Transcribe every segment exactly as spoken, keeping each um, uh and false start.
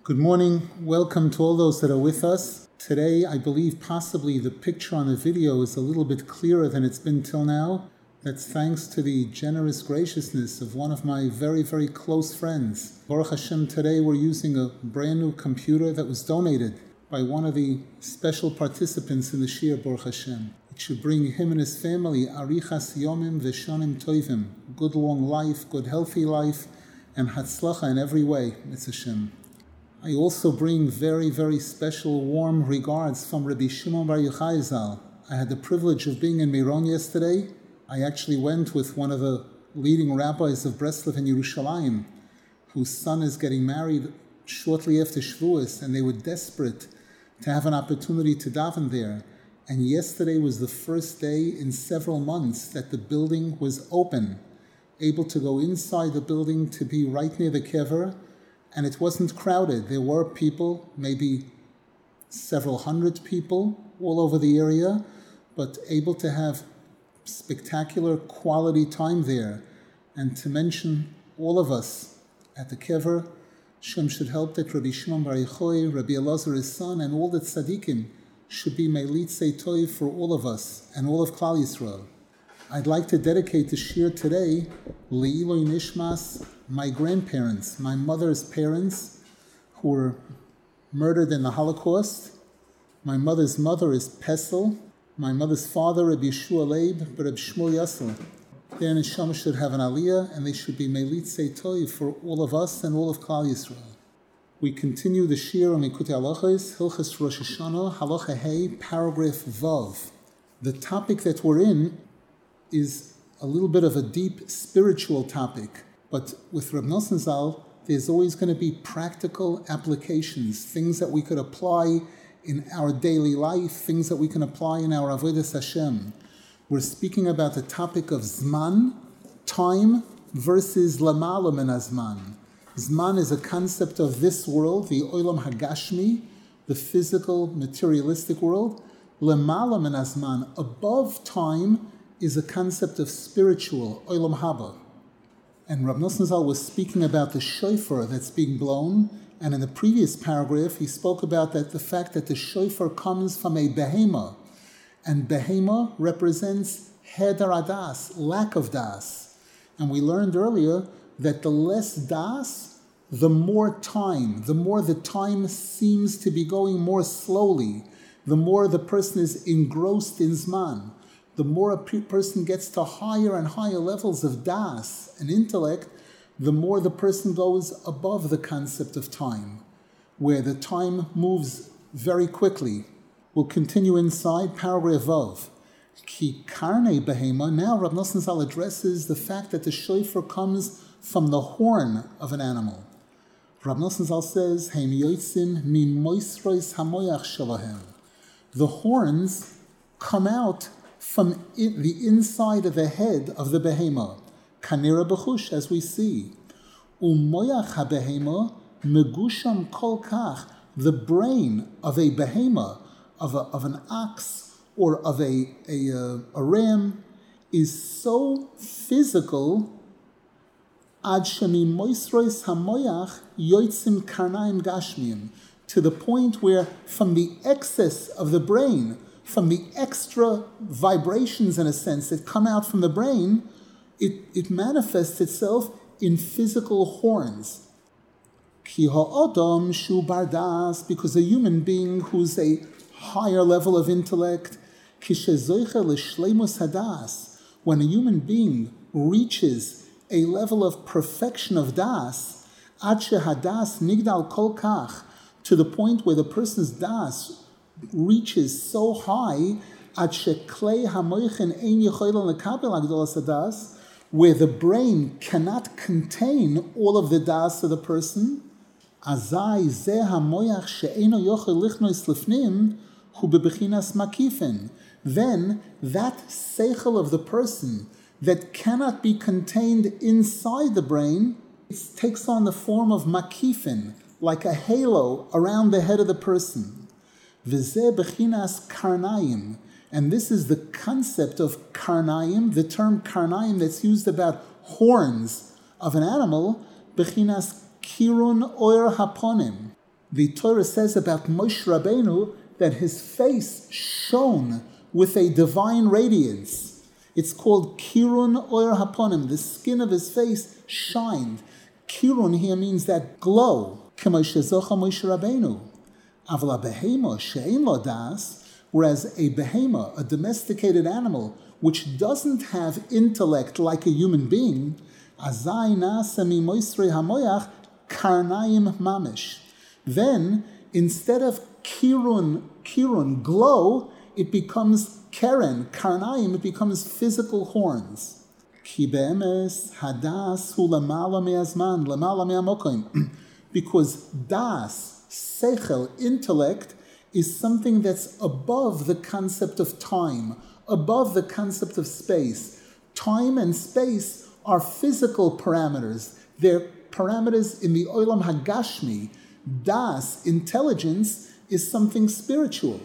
Good morning. Welcome to all those that are with us. Today, I believe possibly the picture on the video is a little bit clearer than it's been till now. That's thanks to the generous graciousness of one of my very, very close friends. Baruch Hashem, today we're using a brand new computer that was donated by one of the special participants in the Shir, Baruch Hashem. It should bring him and his family arichas yomim v'shanim tovim, good long life, good healthy life, and hatzlacha in every way, Mitzvah Hashem. I also bring very, very special warm regards from Rabbi Shimon Bar Yochai Zal. I had the privilege of being in Meron yesterday. I actually went with one of the leading rabbis of Breslov and Yerushalayim, whose son is getting married shortly after Shavuos, and they were desperate to have an opportunity to daven there. And yesterday was the first day in several months that the building was open, able to go inside the building to be right near the kever. And it wasn't crowded. There were people, maybe several hundred people all over the area, but able to have spectacular quality time there. And to mention all of us at the kever, Shem should help that Rabbi Shimon Bar Yochai, Rabbi Elazar his son, and all the tzaddikim should be meilitzei tov for all of us and all of Klal Yisrael. I'd like to dedicate the shir today, Le'iloi Nishmas, my grandparents, my mother's parents, who were murdered in the Holocaust. My mother's mother is Pesel. My mother's father, Rabbi Yeshua Leib, Rabbi Shmuel Yassel. Their neshama should have an aliyah, and they should be meilitzei tov for all of us and all of Klal Yisrael. We continue the shir on Likutei Halachos, Hilchos Rosh Hashanah, Halacha Hey, paragraph Vav. The topic that we're in is a little bit of a deep spiritual topic, but with Reb Nosson Zal, there's always going to be practical applications, things that we could apply in our daily life, things that we can apply in our Avodas Hashem. We're speaking about the topic of Zman, time, versus Lamala min Zman. Zman is a concept of this world, the Olam Hagashmi, the physical, materialistic world. Lamala min Zman, above time, is a concept of spiritual, Olam Haba. And Rav Nosson Zal was speaking about the shofar that's being blown, and in the previous paragraph he spoke about that the fact that the shofar comes from a behema, and behema represents heder adas, lack of das. And we learned earlier that the less das, the more time, the more the time seems to be going more slowly, the more the person is engrossed in Zman. The more a person gets to higher and higher levels of das and intellect, the more the person goes above the concept of time, where the time moves very quickly. We'll continue inside paragraph Vav. Ki karnei behema. Now Rav Nosson Zal addresses the fact that the shofar comes from the horn of an animal. Rav Nosson Zal says, Heim yotzin min moisrois hamoyach shalahem. The horns come out from in, the inside of the head of the behema, kanira b'chush, as we see. Umoyach ha-behema megusham kol kach. The brain of a behema, of a, of an ox or of a, a, a, a ram, is so physical, ad shemi moisrois hamoyach yoitzim karnaim gashmiyim, to the point where from the excess of the brain, from the extra vibrations, in a sense, that come out from the brain, it, it manifests itself in physical horns. Ki ha'adam shu bardas, because a human being who's a higher level of intellect, ki shezoicha l'shleimus hadas, when a human being reaches a level of perfection of das, ad shehadas nigdal kol kach, to the point where the person's das reaches so high at sheklei hamoichin ein yochel lekabel agdolas hadas, where the brain cannot contain all of the das of the person. Azai zeh hamoyach she'eno yochel lichnois lifnim hu bebechinas makifen. Then that seichel of the person that cannot be contained inside the brain, it takes on the form of makifen, like a halo around the head of the person. V'zeh bechinas karnayim, and this is the concept of karnayim, the term karnayim that's used about horns of an animal, bechinas kirun oir haponim. The Torah says about Moshe Rabbeinu that his face shone with a divine radiance. It's called Kirun Oyer Haponim. The skin of his face shined. Kirun here means that glow. K'moshe zocha Moshe Rabbeinu. Avla behema she'ein lo das. Whereas a behema, a domesticated animal, which doesn't have intellect like a human being, azai nasa mimoisrei hamoyach karnaim mamish. Then, instead of kirun, kirun, glow, it becomes keren, karnaim, it becomes physical horns. Ki be'emes hadas hu lamala me'azman, lamala me'amokim. Because das, seichel, intellect, is something that's above the concept of time, above the concept of space. Time and space are physical parameters. They're parameters in the Olam Hagashmi. Das, intelligence, is something spiritual.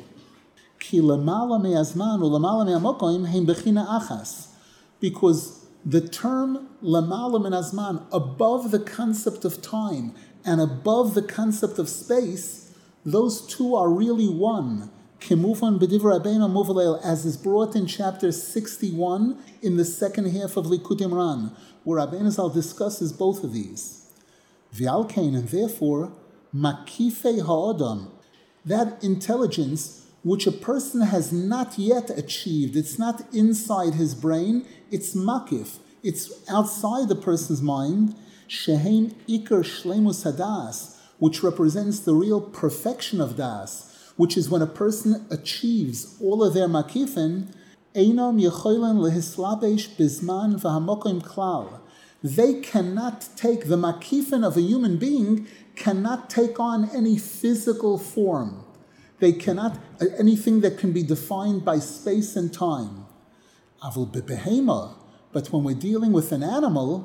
Ki lamala me'azman u lamala me'amokim heim bechina achas. Because the term lamala me'azman, above the concept of time and above the concept of space, those two are really one. Kemufan b'divrei Rabbeinu Muvalel, as is brought in chapter sixty-one in the second half of Likutei Moharan, where Rabbeinu Zal discusses both of these. V'alkein, and therefore, makifei ha'odam, that intelligence which a person has not yet achieved, it's not inside his brain, it's makif, it's outside the person's mind, shehein ikar shleimus hadas, which represents the real perfection of das, which is when a person achieves all of their makifin, einam yecholen lehislabesh bizman v'hamokim klal. They cannot take, the makifin of a human being cannot take on any physical form. They cannot, anything that can be defined by space and time. Avul bebehema, but when we're dealing with an animal,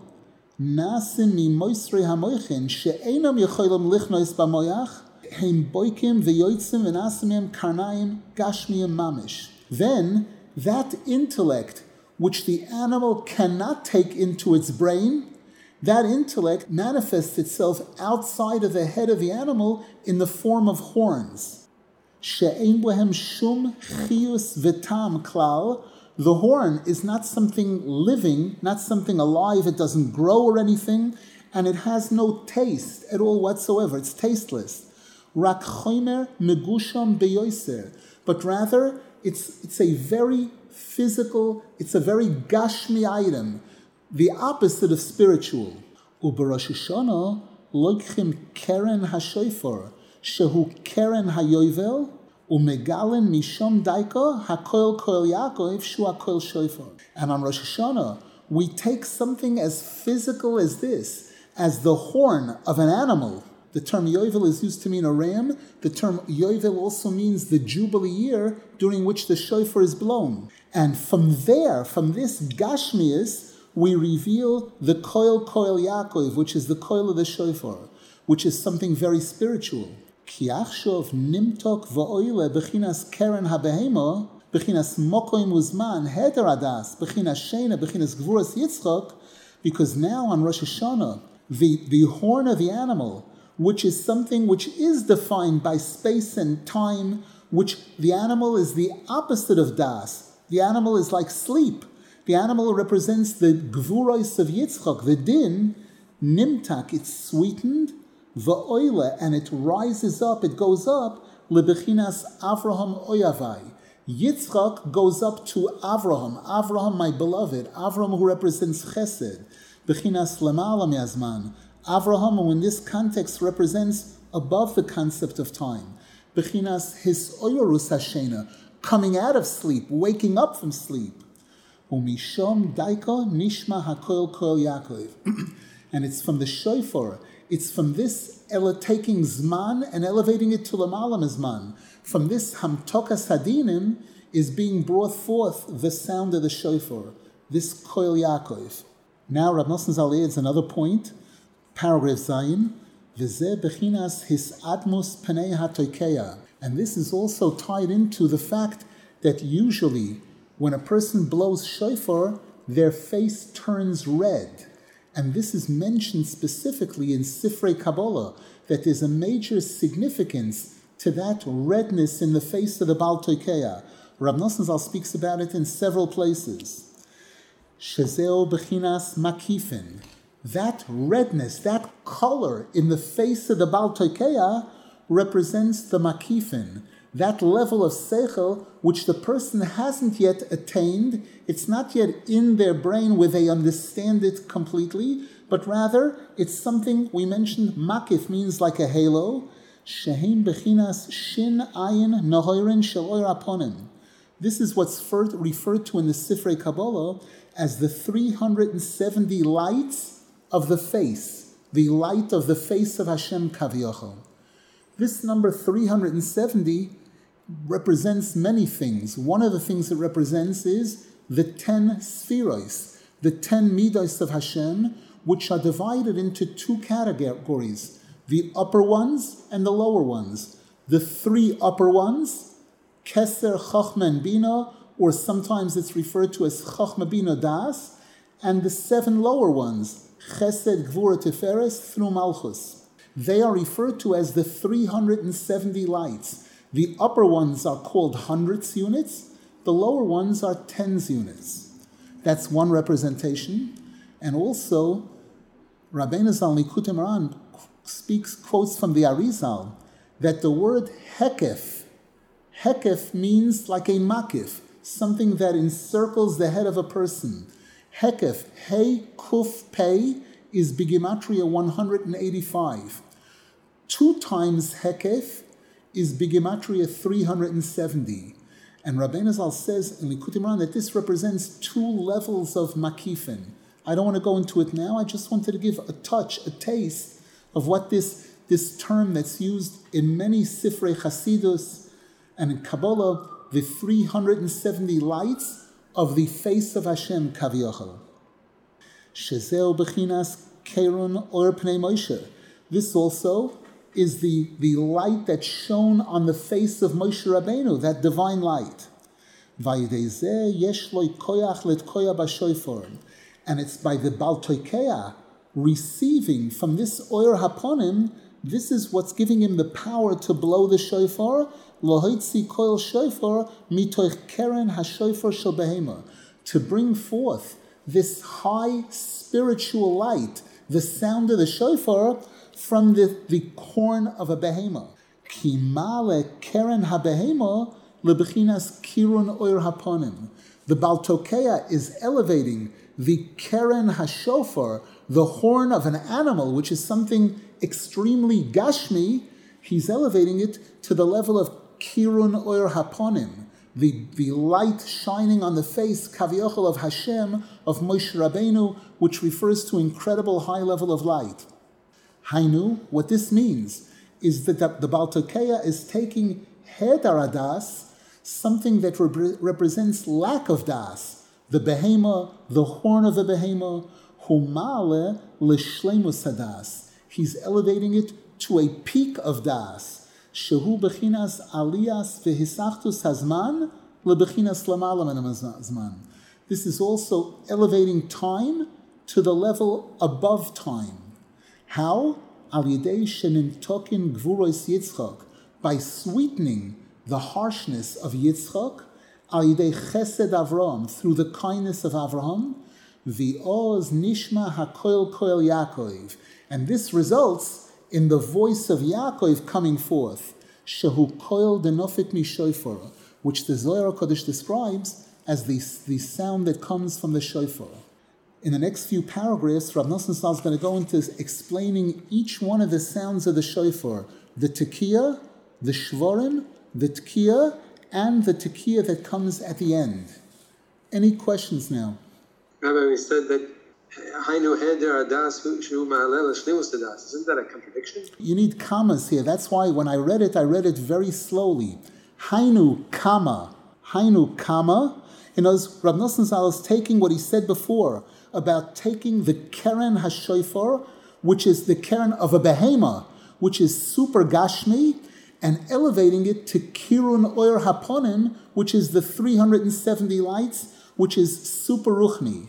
nasim mi moisrei hamoichin she'enam yecholim lichnois b'moyach heim boikim v'yoitzim v'nasimim karnaim gashmiyim mamish. Then that intellect which the animal cannot take into its brain, that intellect manifests itself outside of the head of the animal in the form of horns. She'ein bohem shum chiyus v'tam klal. The horn is not something living, not something alive, it doesn't grow or anything, and it has no taste at all whatsoever. It's tasteless. Rak chomer megusham beyoser. But rather, it's, it's a very physical, it's a very gashmi item, the opposite of spiritual. U'b'Rosh Hashanah loikchim keren hashofer, shehu keren hayovel, Umegalen mishom daika hakoil koil Yaakov shu hakoil shofar. And on Rosh Hashanah, we take something as physical as this, as the horn of an animal. The term yovel is used to mean a ram. The term yovel also means the jubilee year during which the shofar is blown. And from there, from this gashmius, we reveal the koil koil Yaakov, which is the koil of the shofar, which is something very spiritual. Ki achshov nimtok va'oile bechinas keren habehema, bechinas mokoim uzman heder adas, bechinas shena, bechinas gvuras yitzchok, because now on Rosh Hashanah, the, the horn of the animal, which is something which is defined by space and time, which the animal is the opposite of das. The animal is like sleep. The animal represents the gvuros of Yitzchok, the din, nimtak, it's sweetened, va'oile, and it rises up, it goes up, lebechinas Avraham oyavai. Yitzchak goes up to Avraham, Avraham my beloved, Avraham who represents chesed, bechinas lamala me'azman. Avraham, who in this context represents above the concept of time, bechinas his oyorus hashena, coming out of sleep, waking up from sleep. Umishom daika nishma hakoil koil Yaakov. And it's from the shofar. It's from this ele taking zman and elevating it to lamalam zman. From this hamtokas hadinim is being brought forth the sound of the shofar, this koil Yaakov. Now Rav Nosson Zal adds another point, paragraph Zayin, v'zeh bechinas his admus penei hatoikeya. And this is also tied into the fact that usually when a person blows shofar, their face turns red. And this is mentioned specifically in Sifrei Kabbalah, that there's a major significance to that redness in the face of the Baal Toikeya. Rav Nosson Zal speaks about it in several places. Shezeo Bechinas Makifin. That redness, that color in the face of the Baal Toikeya represents the Makifin, that level of seichel which the person hasn't yet attained. It's not yet in their brain where they understand it completely, but rather it's something we mentioned. Makif means like a halo. Shehem bechinas shin ayin nahoirin shel oir aponim. This is what's referred to in the Sifrei Kabbalah as the three hundred seventy lights of the face, the light of the face of Hashem Kaviyachol. This number three hundred seventy represents many things. One of the things it represents is the ten spheros, the ten midos of Hashem, which are divided into two categories, the upper ones and the lower ones. The three upper ones, Keser, Chochma, and Bina, or sometimes it's referred to as Chochma, Bina, Das, and the seven lower ones, Chesed, Gvura, Tiferes, through Malchus. They are referred to as the three hundred seventy lights. The upper ones are called hundredths units, the lower ones are tens units. That's one representation. And also, Rabbeinu Zal Likutei Moharan speaks, quotes from the Arizal, that the word hekef, hekef means like a makif, something that encircles the head of a person. Hekef, hey, kuf, pei, is Bigimatria one hundred eighty-five. Two times hekef is Bigimatria three hundred seventy. And Rabbeinu Zal says in Likutei Moharan that this represents two levels of makifin. I don't want to go into it now. I just wanted to give a touch, a taste of what this, this term that's used in many Sifrei Chasidus and in Kabbalah, the three hundred seventy lights of the face of Hashem Kaviyachol. Shezeo Bechinas Kerun Or Pnei Moshe. This also is the, the light that's shown on the face of Moshe Rabbeinu, that divine light. And it's by the Baal Toikeya receiving from this Oyer Haponim, this is what's giving him the power to blow the shofar, Lohoitzi koil shofar mitoich keren hashofar shel behema, to bring forth this high spiritual light, the sound of the shofar, from the, the corn of a behema. Ki male keren ha-behema lebechinas kirun oir haponim. The Baal Toikeya is elevating the keren ha-shofar, the horn of an animal, which is something extremely gashmi. He's elevating it to the level of kirun oir haponim, the, the light shining on the face, kaviyachol, of Hashem, of Moshe Rabbeinu, which refers to incredible high level of light. Hainu, what this means is that the, the Baal Toikeya is taking hedar das, something that re- represents lack of das, the behema, the horn of the behema, humale l'shleimus hadas. He's elevating it to a peak of das. Shehu bechinas aliyas v'hisachtus hazman lebechinas lamala min hazman. This is also elevating time to the level above time. How? Al yidei shenintokin gvuros Yitzchak, by sweetening the harshness of Yitzchak, al yidei chesed Avram, through the kindness of Avraham, v'oz nishma hakoil koil Yaakov, and this results in the voice of Yaakov coming forth, shehu koil denofik mishofar, which the Zohar Kodesh describes as the, the sound that comes from the shofar. In the next few paragraphs, Rav Nosson Zal is going to go into explaining each one of the sounds of the shofar, the tekiah, the shvorim, the tekiah, and the tekiah that comes at the end. Any questions now? Rabbi, we said that Hainu heder adas shu ma'alel shleimus hadas. Isn't that a contradiction? You need commas here. That's why when I read it, I read it very slowly. Hainu kama. Hainu kama. In other words, Rav Nosson Zal is taking what he said before about taking the keren hashofar, which is the keren of a behema, which is super gashmi, and elevating it to kirun oyer haponim, which is the three hundred seventy lights, which is super ruchni.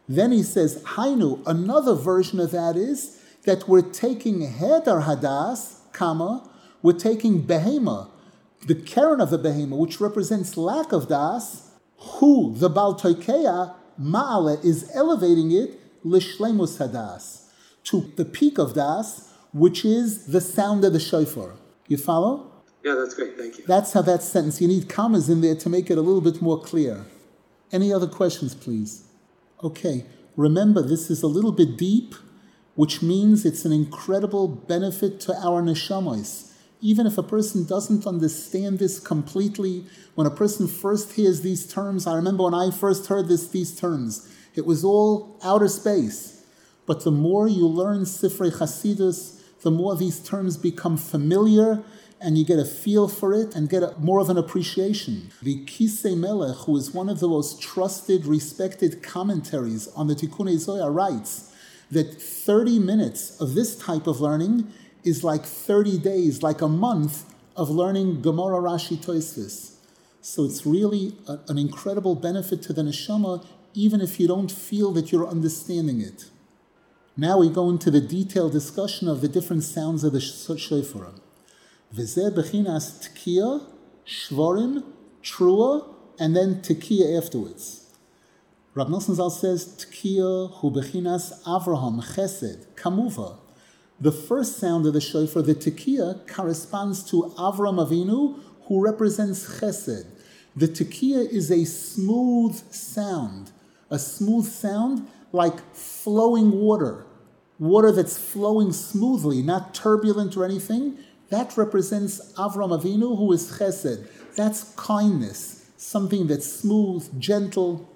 Then he says, Hainu, another version of that is that we're taking Heder Hadas, comma, we're taking Behema, the Karen of the Behema, which represents lack of Das, who, the Baal Toikeya, Ma'ale, is elevating it, Lishlemus Hadas, to the peak of Das, which is the sound of the shofar. You follow? Yeah, that's great. Thank you. That's how that sentence, you need commas in there to make it a little bit more clear. Any other questions, please? Okay, remember this is a little bit deep, which means it's an incredible benefit to our neshamos. Even if a person doesn't understand this completely, when a person first hears these terms, I remember when I first heard this, these terms, it was all outer space. But the more you learn Sifrei Chasidus, the more these terms become familiar, and you get a feel for it and get a, more of an appreciation. The Kisei Melech, who is one of the most trusted, respected commentaries on the Tikkunei Zohar, writes that thirty minutes of this type of learning is like thirty days, like a month of learning Gemara, Rashi, Tosfos. So it's really a, an incredible benefit to the neshama, even if you don't feel that you're understanding it. Now we go into the detailed discussion of the different sounds of the shofar. V'zeh bechinas tkiya, shvorim, trua, and then tekiya afterwards. Rab Nosson Zal says, tkiya hu bechinas Avraham, chesed, kamuva. The first sound of the shofar, the tekiya, corresponds to Avram Avinu, who represents chesed. The tekiya is a smooth sound, a smooth sound like flowing water, water that's flowing smoothly, not turbulent or anything. That represents Avram Avinu, who is chesed. That's kindness, something that's smooth, gentle.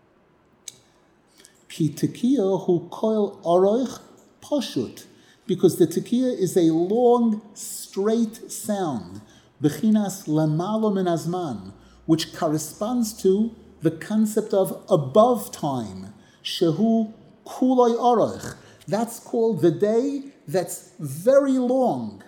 Ki tekiya hu koil oroich pashut, because the tekiya is a long, straight sound, bechinas lamalo min azman, which corresponds to the concept of above time, shehu kuloi oroich. That's called the day that's very long.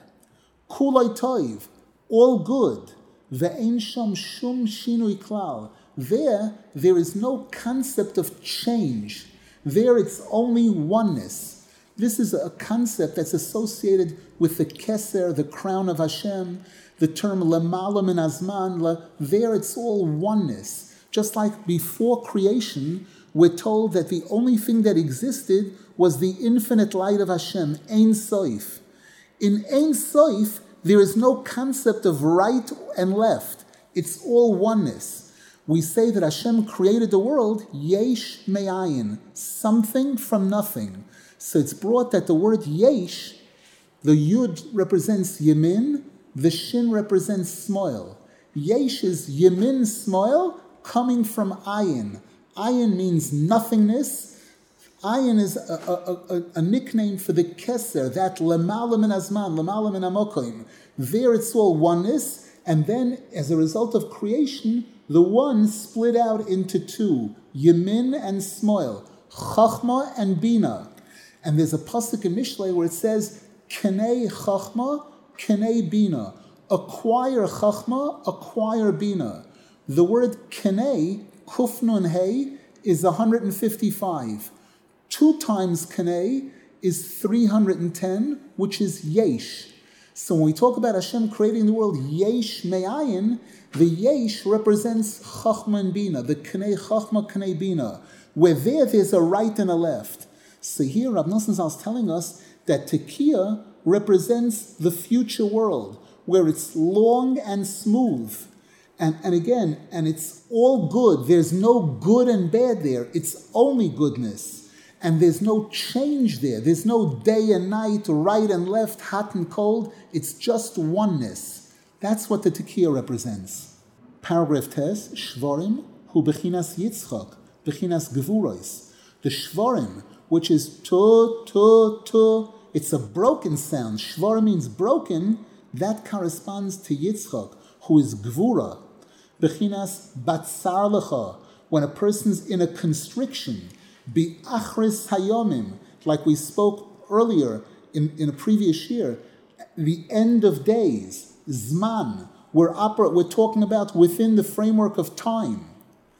Kuloi toiv, all good. Ve'ein sham shum shinui klal. There, there is no concept of change. There, it's only oneness. This is a concept that's associated with the keser, the crown of Hashem, the term lamala min azman. La, there, it's all oneness. Just like before creation, we're told that the only thing that existed was the infinite light of Hashem, Ein Sof. In Ein Sof, there is no concept of right and left. It's all oneness. We say that Hashem created the world, yesh me'ayin, something from nothing. So it's brought that the word yesh, the yud represents yemin, the shin represents smoil. Yesh is yemin smoil coming from ayin. Ayin means nothingness. Ayin is a, a, a, a nickname for the keser, that lemala min azman, lemala min amokoim. There it's all oneness, and then as a result of creation, the one split out into two, yemin and smoil, chachma and bina. And there's a pasuk in Mishlei where it says, kenei chachma, kenei bina. Acquire chachma, acquire bina. The word kenei, kufnun hey, is one hundred fifty-five. Two times kanei is three hundred ten, which is yesh. So when we talk about Hashem creating the world, yesh me'ayin, the yesh represents chachma and bina, the kanei chachma, kanei bina, where there there's a right and a left. So here Rab Nosson Zal is telling us that tekiya represents the future world, where it's long and smooth. And, and again, and it's all good. There's no good and bad there. It's only goodness. And there's no change there. There's no day and night, right and left, hot and cold. It's just oneness. That's what the tekiya represents. Paragraph Tes, Shvorim, hu bechinas Yitzchak, bechinas Gevuros. The Shvorim, which is tu, tu, tu, it's a broken sound. Shvorim means broken. That corresponds to Yitzchak, who is Gvura. Bechinas batzar lecha, when a person's in a constriction. Be achris hayomim, like we spoke earlier in, in a previous year, the end of days, zman, we're, oper- we're talking about within the framework of time.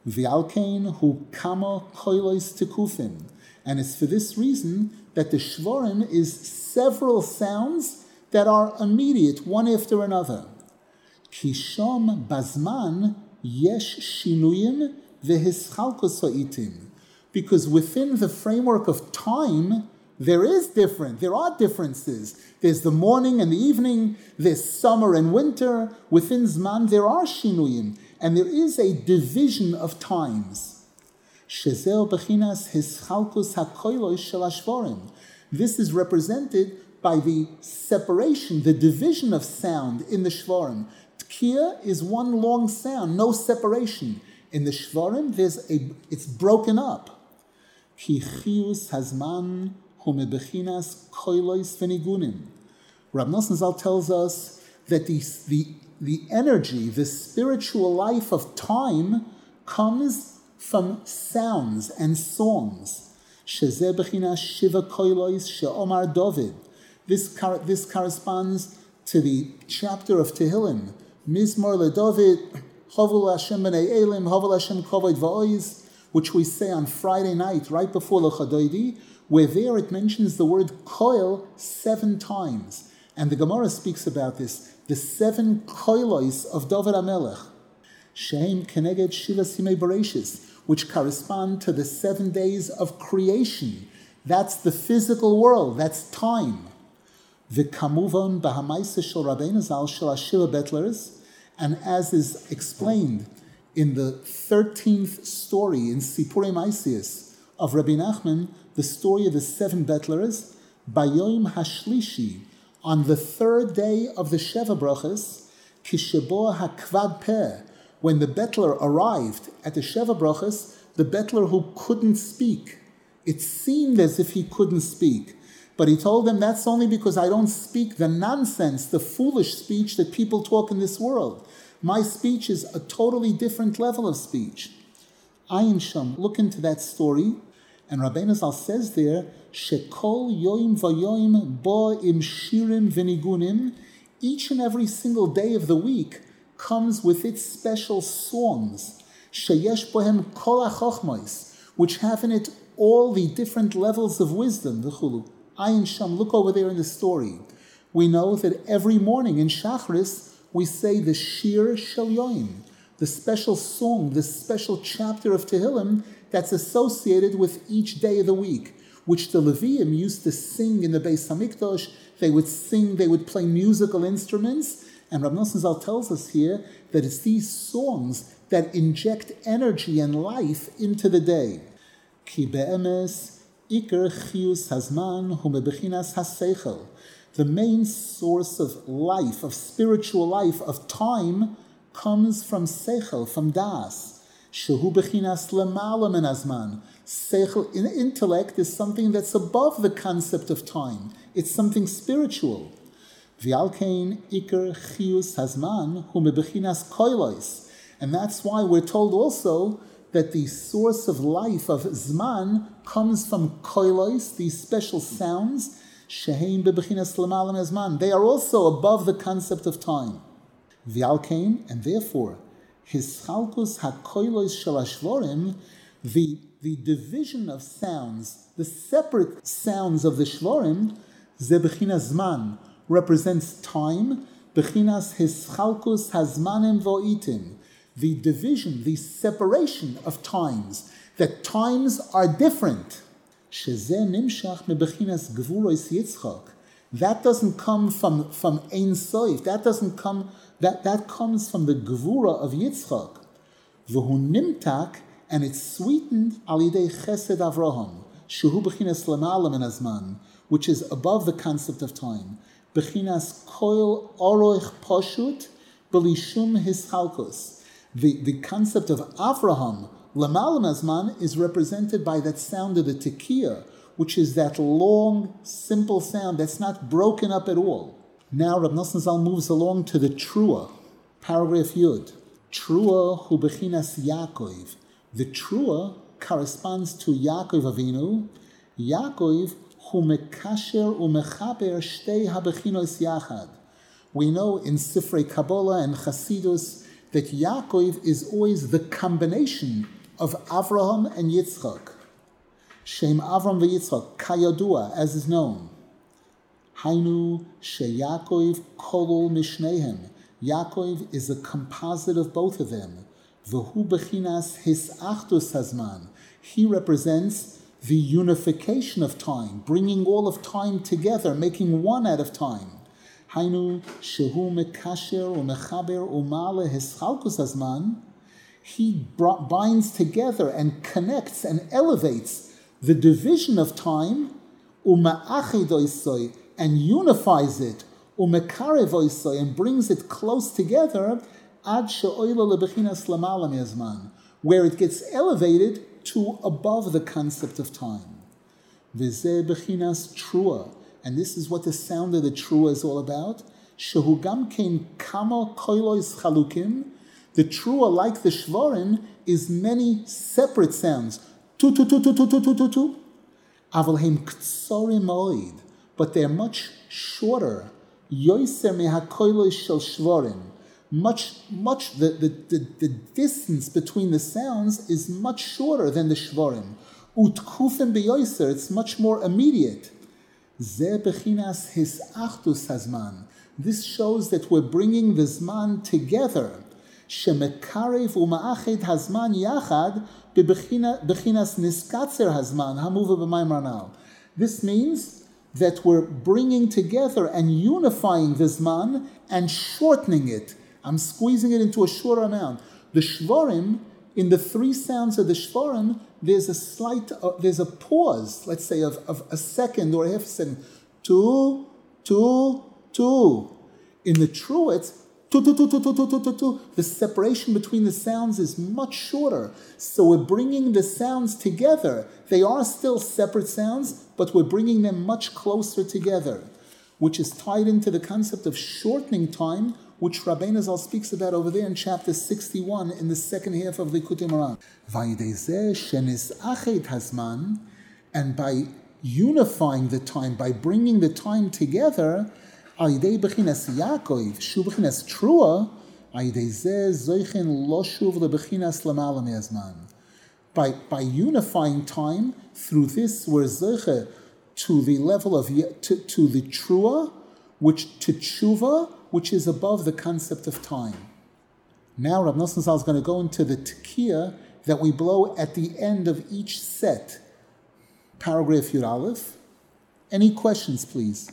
V'alkein hu kama koilos tekufim. And it's for this reason that the Shvarim is several sounds that are immediate, one after another. Kishom bazman yesh shinuyim v'hischalkos ha'itim. Because within the framework of time, there is different. There are differences. There's the morning and the evening. There's summer and winter. Within Zman, there are shinuyim. And there is a division of times. This is represented by the separation, the division of sound in the Shvarim. Tkiya is one long sound, no separation. In the Shvarim, there's a, it's broken up. Ki chiyus hazman hu mebechinas koilos v'nigunim. Rab Nosson Zal tells us that the, the, the energy, the spiritual life of time comes from sounds and songs. Shezeh bechinas shiva koilos she'omar David. This, this corresponds to the chapter of Tehillim. Mizmor leDavid, Chavul Hashem b'nei Elim, Chavul Hashem kavod va'oz, which we say on Friday night, right before L'Chadoidi, where there it mentions the word koil seven times. And the Gemara speaks about this, the seven koilos of David HaMelech, Shehem Keneged Shiva Simei Bereshis, which correspond to the seven days of creation. That's the physical world, that's time. V'kamuvon b'hamaisa shel Rabbeinu Zal shel Hashiva Betlers, and as is explained in the thirteenth story in Sipurei Maisius of Rabbi Nachman, the story of the seven Betlers, Bayom Hashlishi, on the third day of the Sheva Brachas, Kishebo HaKvad Peh, when the Betler arrived at the Sheva Brachas, the Betler who couldn't speak. It seemed as if he couldn't speak. But he told them, that's only because I don't speak the nonsense, the foolish speech that people talk in this world. My speech is a totally different level of speech. Ayin Sham, look into that story, and Rabbeinu Zal says there, Shekol yoim vayoim bo im shirim v'nigunim, each and every single day of the week comes with its special songs, sheyesh bohem kol ha'chochmos, which have in it all the different levels of wisdom, v'chulu. Ayin Sham, look over there in the story. We know that every morning in Shachris, we say the Shir Shel Yoim, the special song, the special chapter of Tehillim that's associated with each day of the week, which the Leviim used to sing in the Beis Hamikdash. They would sing, they would play musical instruments, and Rav Nosson Zal tells us here that it's these songs that inject energy and life into the day. Ki be'emes Iker chiyus hazman hu mebechinas haseichel. The main source of life, of spiritual life, of time, comes from seichel, from das. Shehu bechinas lemala min hazman. Seichel, in intellect, is something that's above the concept of time. It's something spiritual. V'alkein iker chiyus hazman hu mebechinas koilos. And that's why we're told also that the source of life of Zman comes from koilos, these special sounds, sheheim bebechinas lemalam Zman. They are also above the concept of time. V'alkein, and therefore, his chalkus hakoilos shel hashvorim, the the division of sounds, the separate sounds of the shvorim, ze bechinas Zman, represents time, bechinas his chalkus hazmanim vo'itim, the division, the separation of times, that times are different. That doesn't come from, from Ein Sof, that doesn't come, that, that comes from the Gevura of Yitzchak. V'hu nimtak, and it's sweetened alidei chesed Avraham, shehu bechinas lemala min hazman, which is above the concept of time. Bechinas koil oroich poshut, belishum hischalkos. The, the concept of Avraham, Lamalam Azman, is represented by that sound of the Tekiah, which is that long, simple sound that's not broken up at all. Now Rab Nosson Zal moves along to the Trua, paragraph Yud. Trua hu bechinas Yaakov. The Trua corresponds to Yaakov Avinu. Yaakov hu mekasher u mechaber shtei habechinos yachad. We know in Sifrei Kabbalah and Chasidus that Yaakov is always the combination of Avraham and Yitzchak. Shem Avram v'Yitzchak, Kayadua, as is known. Hainu sheYaakov kolol mishnehem. Yaakov is a composite of both of them. V'hu bechinas his achdus hazman. He represents the unification of time, bringing all of time together, making one out of time. Hainu shehu mekasher u'mechaber u'male hischalkus hazman. He binds together and connects and elevates the division of time, u'ma'achidoisoi, and unifies it, u'mekarevoisoi, and brings it close together, ad she'oilo lebechinas lamala mi'azman, where it gets elevated to above the concept of time. V'zeh bechinas trua, and this is what the sound of the trua is all about. Shehu gam kein kama koilois chalukim. The trua, like the shvorim, is many separate sounds. Tu tu tu tu tu tu tu tu tu. Aval hem ktsorim moed, but they're much shorter. Yoiser mehakoilois shel shvorim. Much, much, the, the, the, the distance between the sounds is much shorter than the shvorim. Utkufim beyoiser, it's much more immediate. Ze bechinas his achdus hazman. This shows that we're bringing the zman together. Shemekarev u'ma'ached hazman yachad bechinas niskatzer hazman hamuva b'maimar now. This means that we're bringing together and unifying the zman and shortening it. I'm squeezing it into a shorter amount. The shvorim, in the three sounds of the shvorim, there's a slight, uh, there's a pause, let's say, of, of a second or a half a second. Tu, tu, tu. In the true, it's tu, tu, tu, tu, tu, tu, tu, tu, tu. The separation between the sounds is much shorter. So we're bringing the sounds together. They are still separate sounds, but we're bringing them much closer together, which is tied into the concept of shortening time, which Rabbeinu Zal speaks about over there in chapter sixty-one in the second half of Likutei Moharan. And by unifying the time, by bringing the time together, by, by unifying time, through this we're zeiche to the level of, to, to the trua, which to tshuva, which is above the concept of time. Now Rav Nosson Zal is going to go into the tekiah that we blow at the end of each set. Paragraph Yud Aleph. Any questions, please?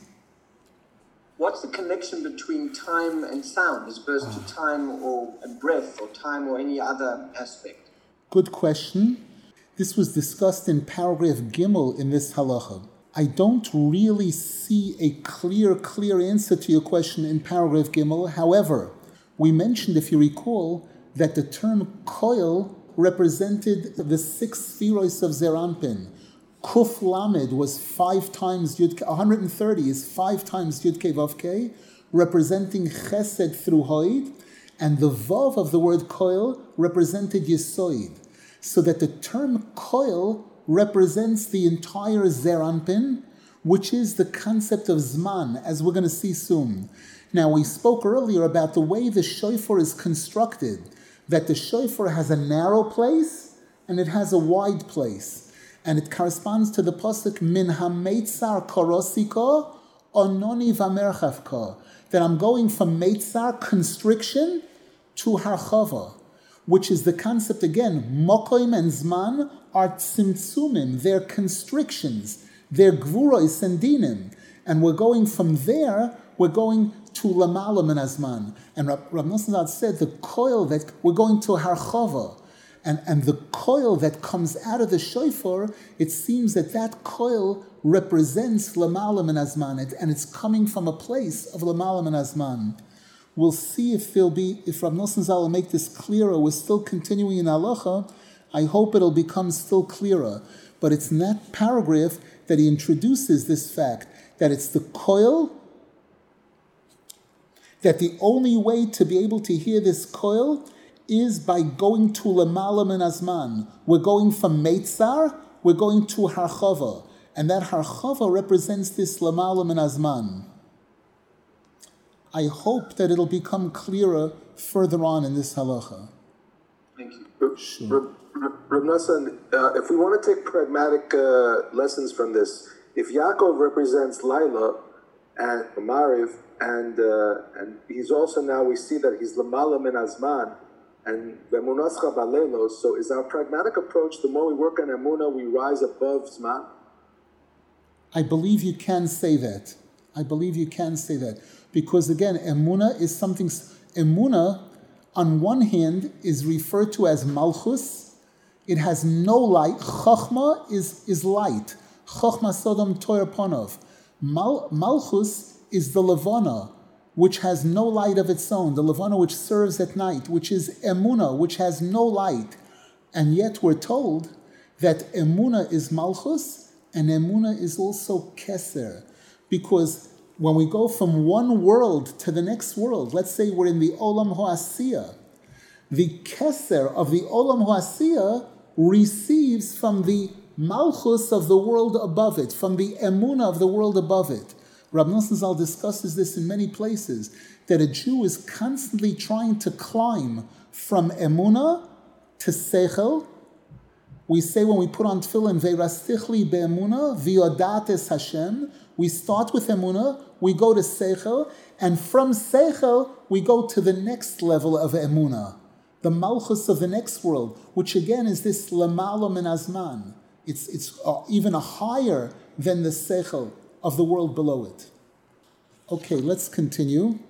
What's the connection between time and sound as opposed ah. to time or breath or time or any other aspect? Good question. This was discussed in paragraph Gimel in this halacha. I don't really see a clear, clear answer to your question in paragraph Gimel. However, we mentioned, if you recall, that the term koil represented the six spheros of Zeir Anpin. Kuf Lamed was five times Yud, one hundred thirty is five times Yud Kei Vav Kei, representing Chesed through Hoid, and the Vav of the word koil represented Yesoid. So that the term koil represents the entire Zeir Anpin, which is the concept of Zman, as we're going to see soon. Now, we spoke earlier about the way the shofar is constructed, that the shofar has a narrow place and it has a wide place. And it corresponds to the pasuk, Min ha-meitzar korosiko, ononi vamerchavko, that I'm going from meitzar, constriction, to harchava, which is the concept, again, mokoim and zman are tzimtzumim, they're constrictions, they're gvuros and dinim. And we're going from there, we're going to lamala min azman. And Rav Nosson said the coil that we're going to harchava. And, and the coil that comes out of the shofar, it seems that that coil represents lamala min azman, and it's coming from a place of lamala min azman. We'll see if there'll be, if Rav Nosson Zal will make this clearer. We're still continuing in halacha. I hope it'll become still clearer. But it's in that paragraph that he introduces this fact, that it's the coil, that the only way to be able to hear this coil is by going to lamala min azman. We're going from meitzar, we're going to harchava. And that harchava represents this lamala min azman. I hope that it'll become clearer further on in this halacha. Thank you. Sure. Reb Nosson, uh, if we want to take pragmatic uh, lessons from this, if Yaakov represents Laila and Mariv, and uh, and he's also now, we see that he's Lamala min Azman, and Vemunascha Balelos, so is our pragmatic approach, the more we work on Emunah, we rise above Zman? I believe you can say that. I believe you can say that. Because again, Emunah is something, Emunah, on one hand, is referred to as Malchus. It has no light. Chochmah is, is light. Chochmah Sodom Toyer Ponov. Mal, Malchus is the Levana, which has no light of its own. The Levana which serves at night, which is Emunah, which has no light. And yet we're told that Emunah is Malchus, and Emunah is also Keser. Because when we go from one world to the next world, let's say we're in the Olam Ho'asiyah, the Keser of the Olam Ho'asiyah receives from the Malchus of the world above it, from the Emunah of the world above it. Rab Nosson Zal discusses this in many places, that a Jew is constantly trying to climb from Emunah to Seichel. We say when we put on tefillin, Ve'rastichli be'emunah, v'yodates Hashem, we start with Emunah, we go to Seichel, and from Seichel, we go to the next level of Emunah, the Malchus of the next world, which again is this Lamala min Azman. It's, it's uh, even a higher than the Seichel of the world below it. Okay, let's continue.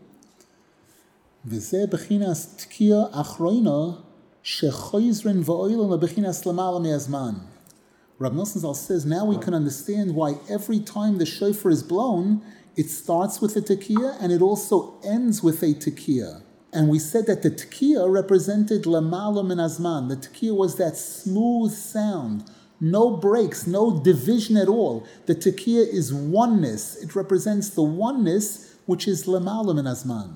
V'zeh b'chinas tkiya achroina shechoizren v'oilen le'b'chinas lamala me'azman. Rab Nosson Zal says, now we can understand why every time the shofar is blown, it starts with a tekiya and it also ends with a tekiya. And we said that the tekiya represented lamala min azman. The tekiya was that smooth sound, no breaks, no division at all. The tekiya is oneness. It represents the oneness which is lamala min azman.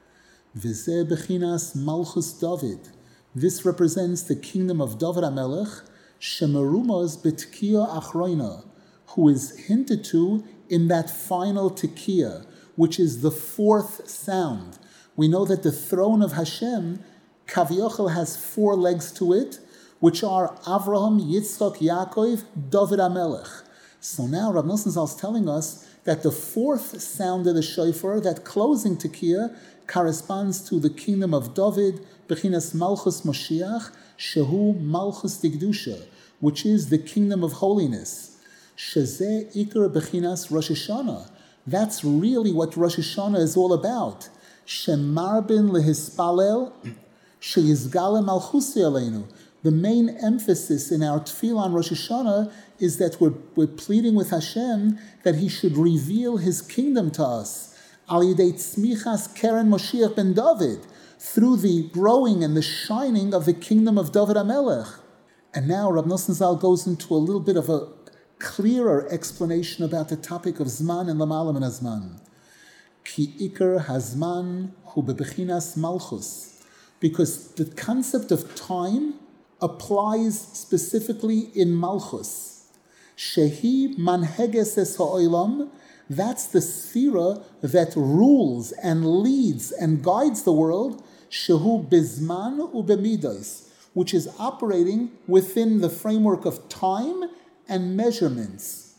V'zeh b'chinas malchus David. This represents the kingdom of David HaMelech, Shemerumos b'tekiya achroina, who is hinted to in that final tekiya, which is the fourth sound. We know that the throne of Hashem, Kaviochel, has four legs to it, which are Avraham, Yitzchak, Yaakov, David HaMelech. So now Rab Nosson Zal is telling us that the fourth sound of the shofar, that closing tekiya, corresponds to the kingdom of David, Bechinas Malchus Moshiach, Shehu Malchus Digdusha, which is the kingdom of holiness. Shezeh Iker Bechinas Rosh Hashanah. That's really what Rosh Hashanah is all about. Shemarbin lehispalel, sheyizgale malchusi aleinu. The main emphasis in our tefillah on Rosh Hashanah is that we're, we're pleading with Hashem that He should reveal His kingdom to us. Al yidei tzmichas keren Moshiach ben David, through the growing and the shining of the kingdom of David HaMelech. And now Rab Nosson Zal goes into a little bit of a clearer explanation about the topic of Zman and Lamala min Azman. Ki Iker Hazman hu bebechinas Malchus. Because the concept of time applies specifically in Malchus. Shehi manheges es ha'olam. That's the sphera that rules and leads and guides the world, shehu bizman ubemidos, which is operating within the framework of time and measurements.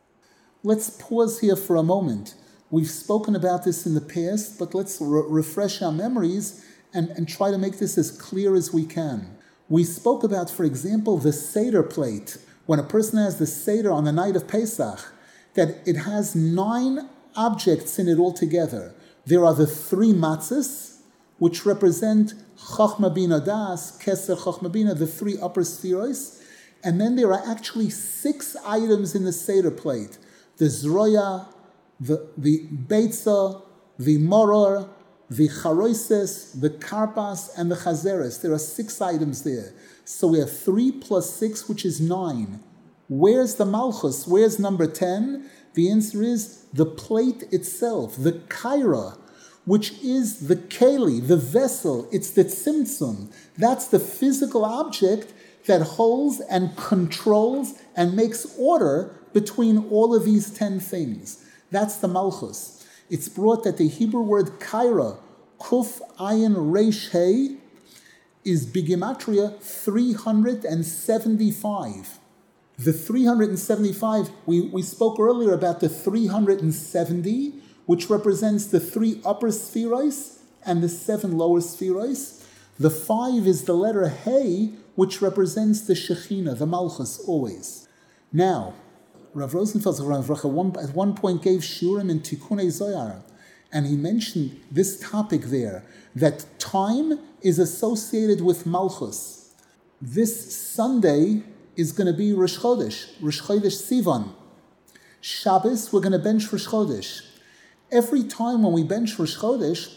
Let's pause here for a moment. We've spoken about this in the past, but let's re- refresh our memories and, and try to make this as clear as we can. We spoke about, for example, the Seder plate. When a person has the Seder on the night of Pesach, that it has nine objects in it altogether. There are the three matzahs, which represent Chochmah Bina Das, Keser Chochmah Bina, the three upper spheros. And then there are actually six items in the Seder plate. The Zroya, the, the Beitza, the Moror, the Charoises, the Karpas, and the Chazeres. There are six items there. So we have three plus six, which is nine. Where's the Malchus? Where's number ten? The answer is the plate itself, the Kaira, which is the Keli, the vessel. It's the Tzimtzum. That's the physical object that holds and controls and makes order between all of these ten things. That's the Malchus. it's brought that the Hebrew word kaira, kuf ayin reish hey, is bigematria three hundred seventy-five. The three hundred seventy-five, we, we spoke earlier about the three hundred seventy, which represents the three upper spheroids and the seven lower spheroids. The five is the letter Hey, which represents the Shekhinah, the Malchus, always. Now, Rav Rosenfeld at one point gave Shurim in Tikkunei Zohar, and he mentioned this topic there, that time is associated with Malchus. This Sunday is going to be Rosh Chodesh, Rosh Chodesh Sivan. Shabbos, we're going to bench Rosh Chodesh. Every time when we bench Rosh Chodesh,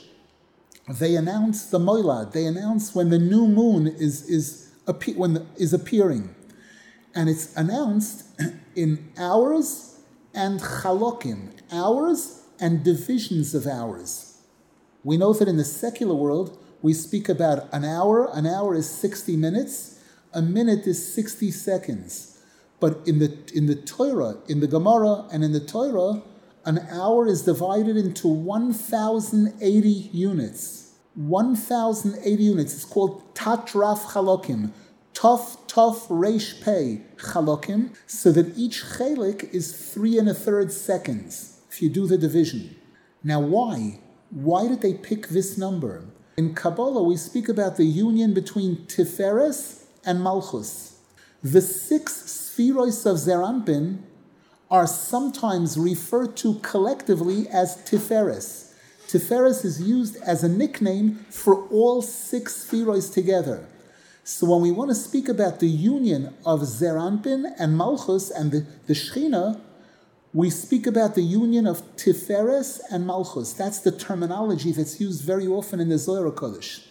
they announce the Moilad. They announce when the new moon is is when the, is appearing, and it's announced in hours and chalokim, hours and divisions of hours. We know that in the secular world we speak about an hour. An hour is sixty minutes. A minute is sixty seconds. But in the in the Torah, in the Gemara, and in the Torah, an hour is divided into one thousand eighty units. one thousand eighty units. It's called Tatraf Chalokim. Tuf, Tuf, Reish, Pei, Chalokim. So that each chalik is three and a third seconds, if you do the division. Now why? Why did they pick this number? In Kabbalah, we speak about the union between Tiferes and Malchus. The six spheroids of Zeir Anpin are sometimes referred to collectively as Tiferes. Tiferes is used as a nickname for all six spheroids together. So when we want to speak about the union of Zeir Anpin and Malchus and the, the Shechina, we speak about the union of Tiferes and Malchus. That's the terminology that's used very often in the Zohar Kodesh.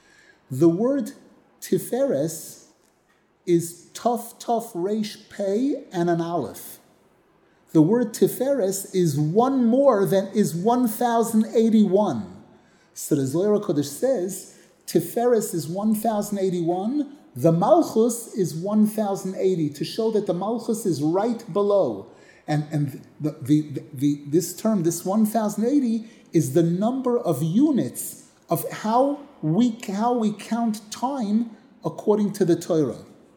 The word Tiferes is Tuf, Tuf, Reish, Pei, and an Aleph. The word Tiferes is one more than is one thousand eighty-one. So the Zohar Kodesh says Tiferes is one thousand eighty-one, the Malchus is one thousand eighty, to show that the Malchus is right below. And, and the, the, the, the, this term, this one thousand eighty, is the number of units of how we, how we count time according to the Torah.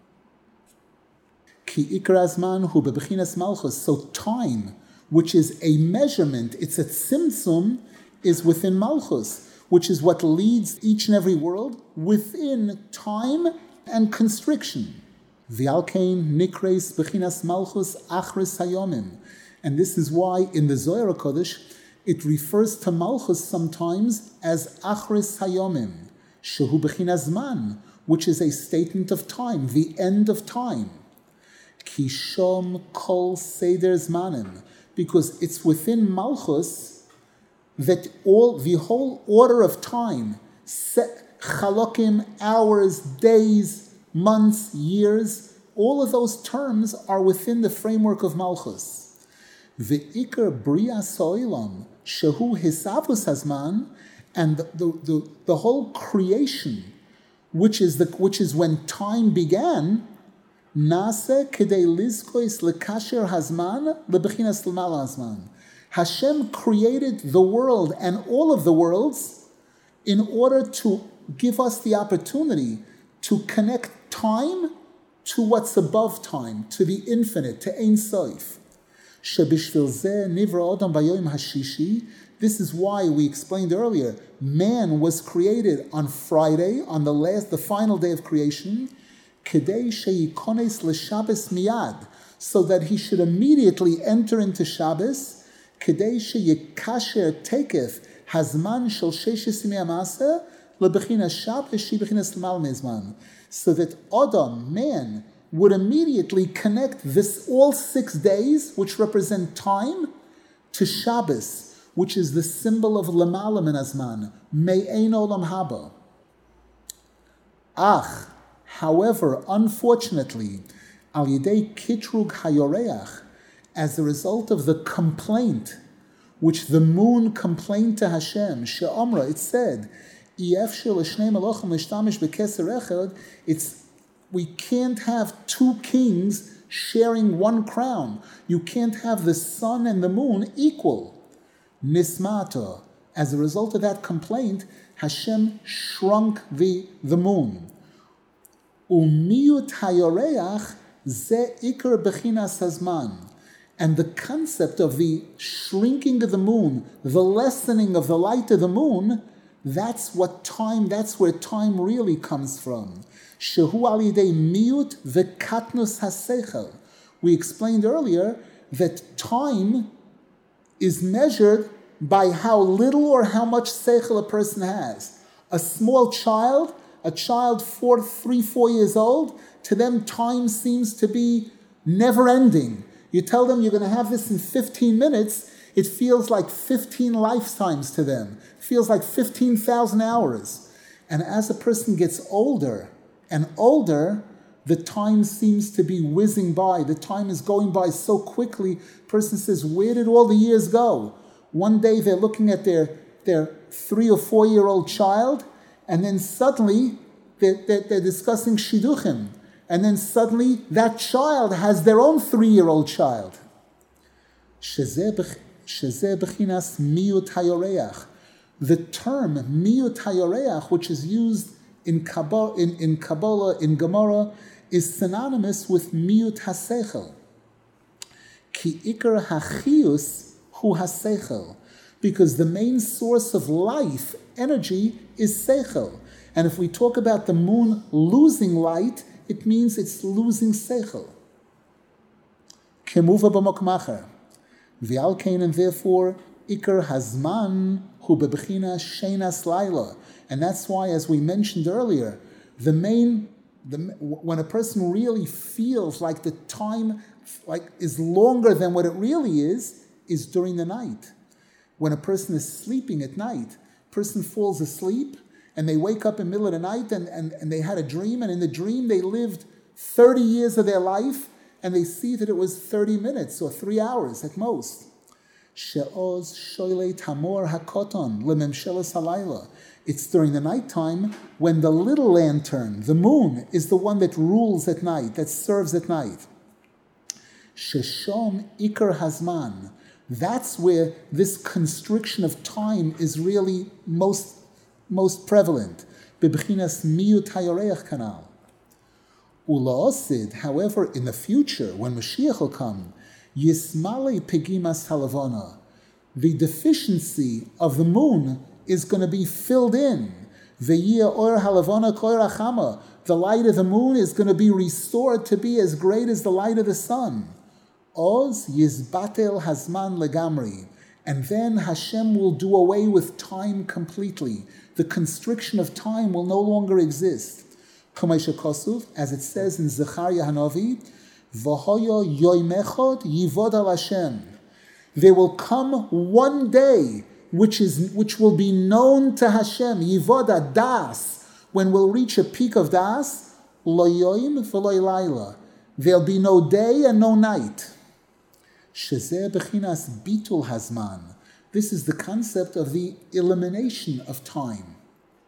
Ki ikar azman hu bebechinas malchus. So time, which is a measurement, it's a tzimtzum, is within malchus, which is what leads each and every world within time and constriction. V'alkein nikreis bechinas malchus achris hayomim. And this is why in the Zohar Kodesh it refers to malchus sometimes as achris hayomim, shehu bechinas zman, which is a statement of time, the end of time. Kishom kol seder zmanim, because it's within Malchus that all the whole order of time, chalokim, hours, days, months, years, all of those terms are within the framework of Malchus. Ve'ikar brias ha'olam shehu hisavus hazman, and the, the, the, the whole creation, which is the which is when time began. Nase kedei lizkois lekasher hazman lebechinas l'mala hazman. Hashem created the world and all of the worlds in order to give us the opportunity to connect time to what's above time, to the infinite, to Ein Sof. Shebishvil zeh nivra adam bayoyim hashishi. This is why we explained earlier, man was created on Friday, on the last, the final day of creation, kedei sheyikones l'Shabbos miyad, so that he should immediately enter into Shabbos, kedei sheyikasher tekef hazman shel sheshes yimei hama'aseh lebechinas Shabbos she bechinas l'mal mezman, so that Adam, man, would immediately connect this all six days, which represent time, to Shabbos, which is the symbol of Lamala min Azman, Me'ein Olam Haba. Ach, however, unfortunately, Al Yidei Kitrug Hayoreach, as a result of the complaint, which the moon complained to Hashem, She'omra, it said, it's we can't have two kings sharing one crown. You can't have the sun and the moon equal. nismato. As a result of that complaint, Hashem shrunk the, the moon. Umiyut hayoreach ze ikar bechinas hazman. And the concept of the shrinking of the moon, the lessening of the light of the moon, that's what time, that's where time really comes from. Shehu alidei miyut vekatnus hasechel. We explained earlier that time is measured by how little or how much seichel a person has. A small child, a child four, three, four years old, to them time seems to be never-ending. You tell them you're going to have this in fifteen minutes, it feels like fifteen lifetimes to them. It feels like fifteen thousand hours. And as a person gets older and older, the time seems to be whizzing by. The time is going by so quickly. Person says, where did all the years go? One day they're looking at their, their three or four-year-old child, and then suddenly they're, they're, they're discussing shidduchim. And then suddenly that child has their own three-year-old child. Shezeh bechinas miyut hayoreach. The term miyut hayoreach, which is used in Kabbalah, in, in Kabbalah, in Gemara, is synonymous with miyut hasechel. Ki ikar hachiyus hu hasechel. Because the main source of life, energy, is seichel. And if we talk about the moon losing light, it means it's losing seichel. Kemuva b'mokmacher. V'al kain, and therefore, ikar hazman hu bebechina sheinas laila. And that's why, as we mentioned earlier, the main, the, when a person really feels like the time like is longer than what it really is, is during the night. When a person is sleeping at night, person falls asleep, and they wake up in the middle of the night and, and, and they had a dream, and in the dream they lived thirty years of their life, and they see that it was thirty minutes or three hours at most. She'oz shoyle tamor hakoton lememshelas halayla. It's during the nighttime when the little lantern, the moon, is the one that rules at night, that serves at night. Sheshom ikar hazman. That's where this constriction of time is really most most prevalent. Bebchinas miyut hayoreach kanal. Ulaosid, however, in the future, when Mashiach will come, yismale pegimas halavona, the deficiency of the moon is going to be filled in. V'yia or halavona koir achama, the light of the moon is going to be restored to be as great as the light of the sun. Oz yizbatel hazman legamri, and then Hashem will do away with time completely. The constriction of time will no longer exist. As it says in Zechariah Hanavi, V'hoyo yoimechot yivod al Hashem. There will come one day which is which will be known to Hashem, Yivod das, when we'll reach a peak of das, lo yoim v'lo layla. There'll be no day and no night. Shezeh bechinas bitul hazman. This is the concept of the elimination of time.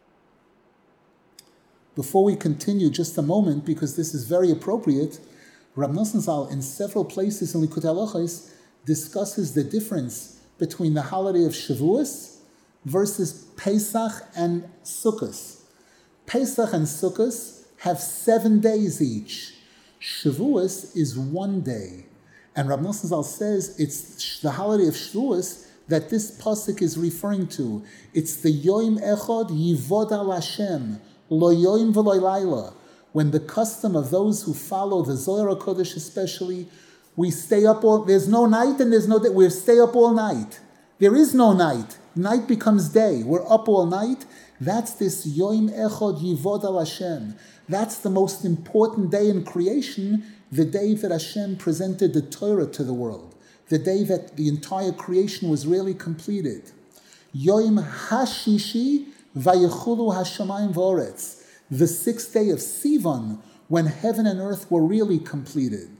Before we continue, just a moment, because this is very appropriate, Rab Nosson Zal, in several places in Likutei Halachos, discusses the difference between the holiday of Shavuos versus Pesach and Sukkot. Pesach and Sukkot have seven days each. Shavuos is one day. And Rab Nosson Zal says it's the holiday of Shavuos that this pasuk is referring to. It's the Yoim Echad Yivod al Hashem, Lo Yoim V'lo Layla. When the custom of those who follow the Zohar HaKodesh especially, we stay up all, there's no night and there's no day, we stay up all night. There is no night. Night becomes day. We're up all night. That's this Yoim Echad Yivod al Hashem. That's the most important day in creation, the day that Hashem presented the Torah to the world, the day that the entire creation was really completed. Yoim Hashishi Vayechulu Hashamayim V'oretz, the sixth day of Sivan, when heaven and earth were really completed.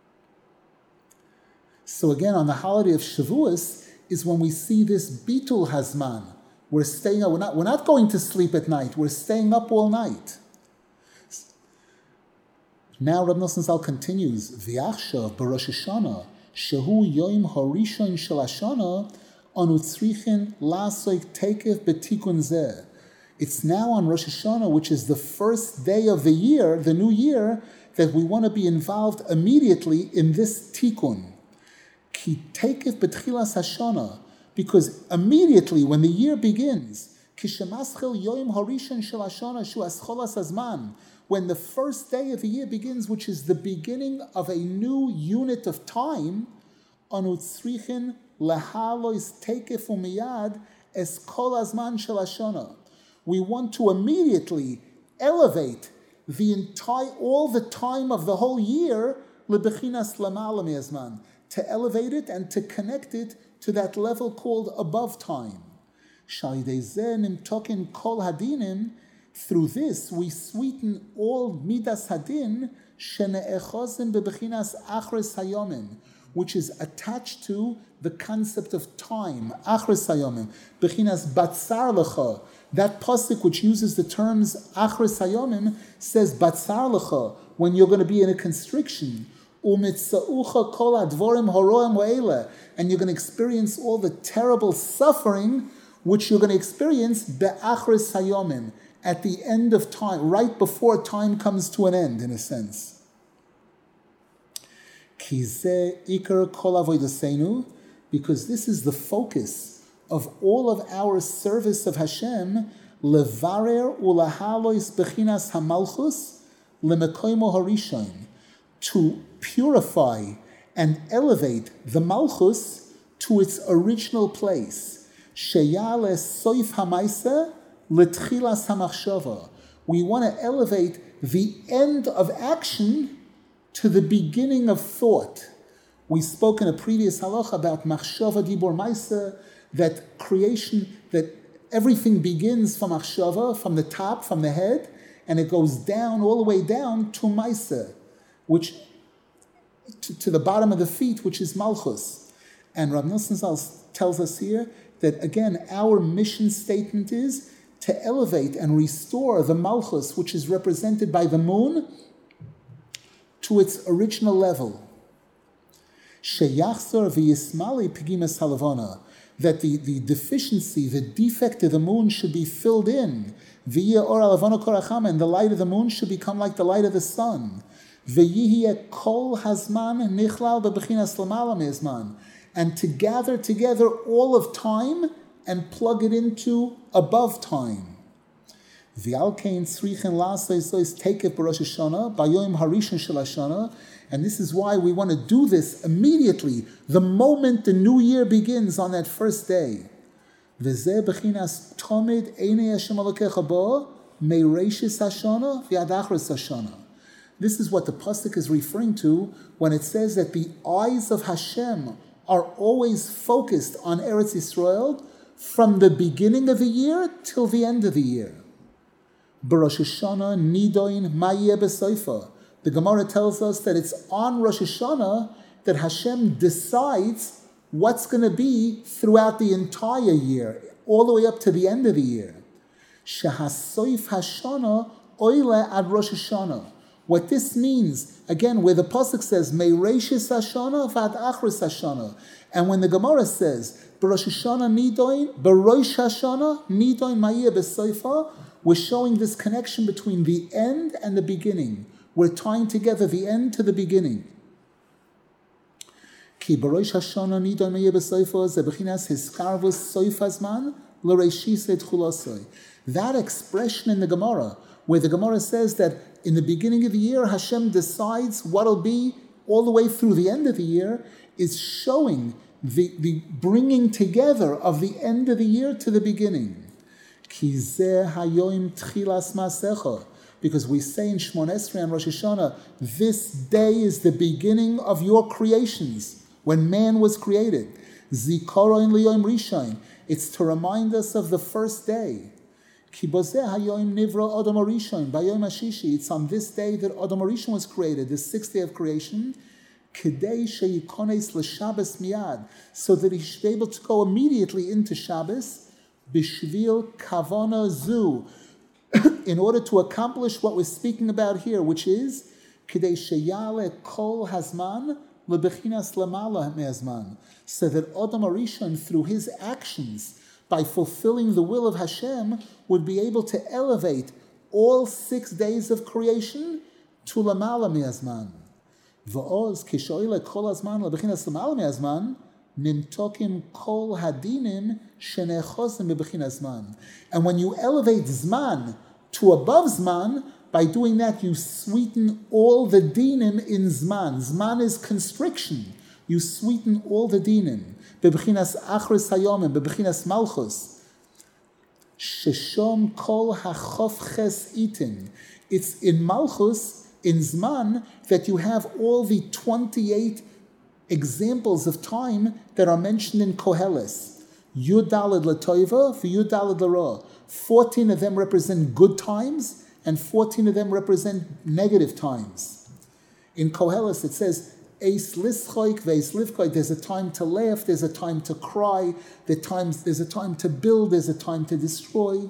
So again, on the holiday of Shavuos is when we see this Bitul Hazman. We're staying up, we're not, we're not going to sleep at night, we're staying up all night. Now Rab Nosson Zal continues, V'achshav b'Rosh Hashanah, shehu yoim harishon shel Hashanah, Anu tzrichin lasoik tekev betikun zeh. It's now on Rosh Hashanah, which is the first day of the year, the new year, that we want to be involved immediately in this tikkun. Ki tekev betchilas Hashanah, because immediately when the year begins, kishemaschel yoim harishon shel Hashanah shu ascholas hazman, when the first day of the year begins, which is the beginning of a new unit of time, anu tzrichin lahalois tekef umiyad es kol hazman shel Hashanah. We want to immediately elevate the entire, all the time of the whole year, lebechinas lamala mi'azman, to elevate it and to connect it to that level called above time. Shalidei zeh nimtokin kol hadinim. Through this, we sweeten all midas hadin shene'echozim bebechinas achres hayomim, which is attached to the concept of time, achres hayomim, bechinas batzar lecha. That pasuk which uses the terms achres hayomim says batzar lecha, when you're going to be in a constriction, umitzaucha kol advorim horoim wa'ele, and you're going to experience all the terrible suffering which you're going to experience be'achres hayomim, at the end of time, right before time comes to an end, in a sense. Because this is the focus of all of our service of Hashem, levarer ulahalois bechinas hamalchus lemekoimo harishon, to purify and elevate the malchus to its original place. Sheyale soif hamaisa L'tchilas hamachshava. We want to elevate the end of action to the beginning of thought. We spoke in a previous halacha about machshava dibor maisa, that creation, that everything begins from machshava, from the top, from the head, and it goes down, all the way down to maisa, which to, to the bottom of the feet, which is malchus. And Rav Nosson Zal tells us here that, again, our mission statement is to elevate and restore the malchus, which is represented by the moon, to its original level. Sheyachzor v'yismali pigimas halavona, that the, the deficiency, the defect of the moon should be filled in. V'yeh or halavona koracham, and the light of the moon should become like the light of the sun. V'yihye kol hazman nichlal bebechinas lamala me'azman, and to gather together all of time and plug it into above time. V'alkein tzrichen la'asei sois tekef b'Rosh Hashanah b'yom harishon shel Hashanah, and this is why we want to do this immediately, the moment the new year begins on that first day. V'zeh b'chinas tomid einei Hashem Elokecha bo me'reishis Hashanah v'ad achros Hashanah. This is what the pasuk is referring to when it says that the eyes of Hashem are always focused on Eretz Yisrael from the beginning of the year till the end of the year. B'Rosh Hashanah nidoin ma'yeh b'soifa. The Gemara tells us that it's on Rosh Hashanah that Hashem decides what's going to be throughout the entire year, all the way up to the end of the year. Shehasoif Hashanah oile ad Rosh Hashanah. What this means, again, where the pasuk says me'reishis Hashanah v'ad achros Hashanah, and when the Gemara says B'Rosh Hashanah nidoin, B'Rosh Hashanah nidoin ma'yeh b'soifa, we're showing this connection between the end and the beginning. We're tying together the end to the beginning. Ki B'Rosh Hashanah nidoin ma'yeh b'soifa ze b'chinas hiskarvus soif hazman l'reishis etchulasoi. That expression in the Gemara, where the Gemara says that in the beginning of the year, Hashem decides what'll be all the way through the end of the year, is showing the, the bringing together of the end of the year to the beginning. Ki zeh hayoim tchilas ma'asecha. Because we say in Shmon Esrei and Rosh Hashanah, this day is the beginning of your creations, when man was created. Zikaron liyoim rishon. It's to remind us of the first day. Ki bozeh hayoim nivra Adam Rishon bayom hashishi. It's on this day that Adam Rishon was created, the sixth day of creation. Kedei sheyikones l'Shabbos miyad, so that he should be able to go immediately into Shabbos. Bishvil kavana zu, in order to accomplish what we're speaking about here, which is Kedei sheyale kol hazman lebechinas lamala me'azman, so that Adam Arishon, through his actions, by fulfilling the will of Hashem, would be able to elevate all six days of creation to lamala me'azman. V'oz kishoyle kol azman lebechinas lamala me'azman, nimtokim kol hadinim shenechozim bebechinas zman. And when you elevate zman to above zman, by doing that you sweeten all the dinim in zman. Zman is constriction. You sweeten all the dinim. Bebechinas achris hayomim, bebechinas malchus. Sheshom kol hachofches itin. It's in malchus, in zman, that you have all the twenty-eight examples of time that are mentioned in Koheles. Yud Daled L'Toiva for Yud Daled L'Ra. Fourteen of them represent good times, and fourteen of them represent negative times. In Koheles it says, Eis Lischoik ve'eis Livkoik. There's a time to laugh, there's a time to cry, there's times, there's a time to build, there's a time to destroy.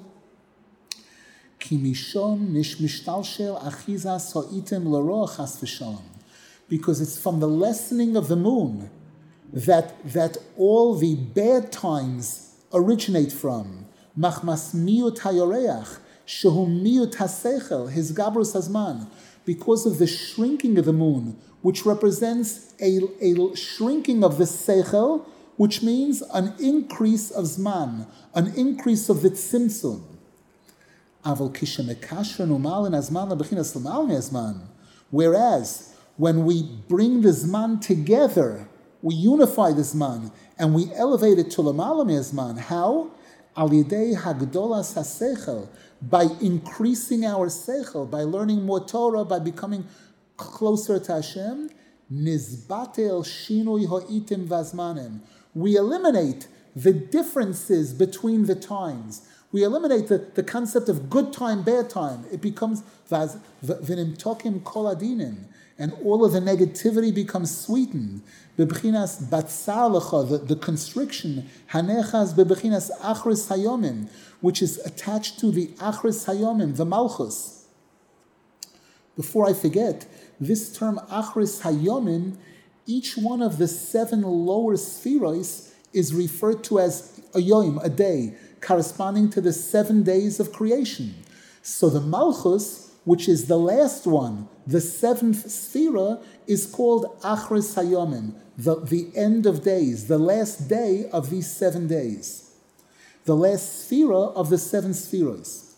Ki mishon nish mishtalshel achizas ha'itim l'ra chas v'shalom. Because it's from the lessening of the moon that, that all the bad times originate from. Machmas miyut hayoreach, shehu miyut hasechel, his gabrus hazman. Because of the shrinking of the moon, which represents a, a shrinking of the sechel, which means an increase of zman, an increase of the tzimtzum. Aval kishamekashran umalin azman lebechinas l'malin azman. Whereas, when we bring the Zman together, we unify the Zman, and we elevate it to Lamala Me'azman. How? Al Yidei Hagdolas HaSechel, by increasing our Sechel, by learning more Torah, by becoming closer to Hashem. Nizbatel Shinui Ho'itim Vazmanim. We eliminate the differences between the times. We eliminate the, the concept of good time, bad time. It becomes Vaz V'nim Tokim Kol Adinim. And all of the negativity becomes sweetened. Bebechinas batzalecha, the, the constriction, hanechas bebechinas achris hayomim, which is attached to the achris hayomim, the malchus. Before I forget, this term achris hayomim, each one of the seven lower spheros is referred to as a yom, a day, corresponding to the seven days of creation. So the malchus, which is the last one, the seventh sphera, is called Achris Hayomim, the, the end of days, the last day of these seven days. The last sphera of the seven spheros.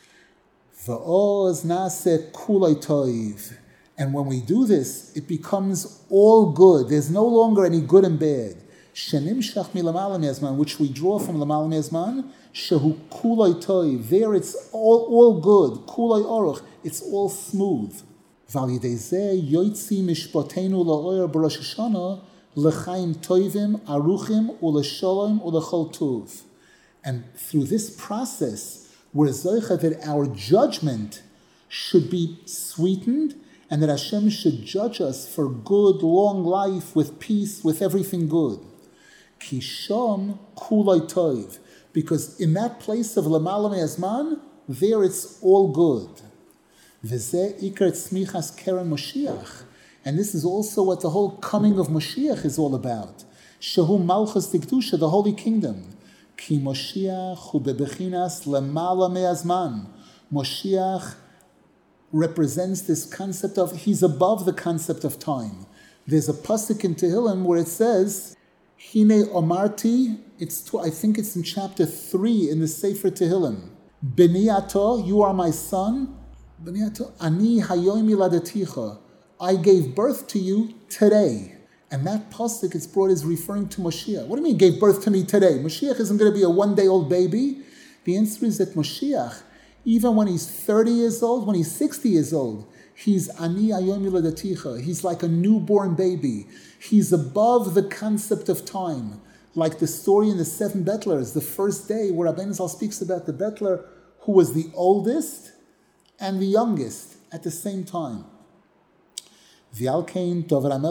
V'oz nase kulay toiv. And when we do this, it becomes all good. There's no longer any good and bad. Shenimshach milamala me'azman, which we draw from lamala me'azman, shehu kulay toiv. There it's all, all good. Kulay oruch. It's all smooth. Valideze yoitzi mishpotenu la'oyer b'Rosh Hashanah l'chaim toivim aruchim u'l'sholom u'l'chol tuv. And through this process, we're zoicha that our judgment should be sweetened, and that Hashem should judge us for good, long life, with peace, with everything good. Kishom kulay toiv. Because in that place of Lamala Me'azman, there it's all good. V'zeh ikar tzmichas keren Moshiach. And this is also what the whole coming of Moshiach is all about. Shehu malchus tikdusha, the holy kingdom. Ki Moshiach hu bebechinas lamala me'azman. Moshiach represents this concept of, he's above the concept of time. There's a pasuk in Tehillim where it says, Hine omarti, it's, I think it's in chapter three in the Sefer Tehillim. Beniato, you are my son. Beniato, ani hayom yiladaticha. I gave birth to you today. And that pasuk it's brought is referring to Moshiach. What do you mean, gave birth to me today? Moshiach isn't going to be a one-day-old baby. The answer is that Moshiach, even when he's thirty years old, when he's sixty years old, he's ani hayom yiladaticha. He's like a newborn baby. He's above the concept of time. Like the story in the seven Betlers, the first day where Rabbeinu Zal speaks about the Betler who was the oldest and the youngest at the same time. And